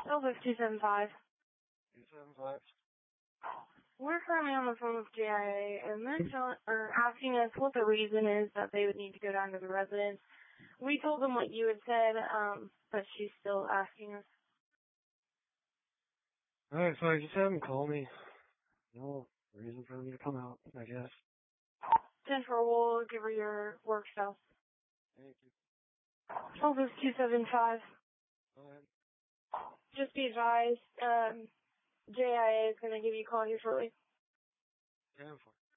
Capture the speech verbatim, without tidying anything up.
Elvis two seven five. two seven five. We're currently on the phone with J I A, and they're telling, or asking us what the reason is that they would need to go down to the residence. We told them what you had said, um, but she's still asking us. Alright, fine, just have them call me. No reason for me to come out, I guess. ten four, we'll give her your work cell. Thank you. Elvis two seven five. Go ahead. Just be advised, um, J I A is going to give you a call here shortly. ten four.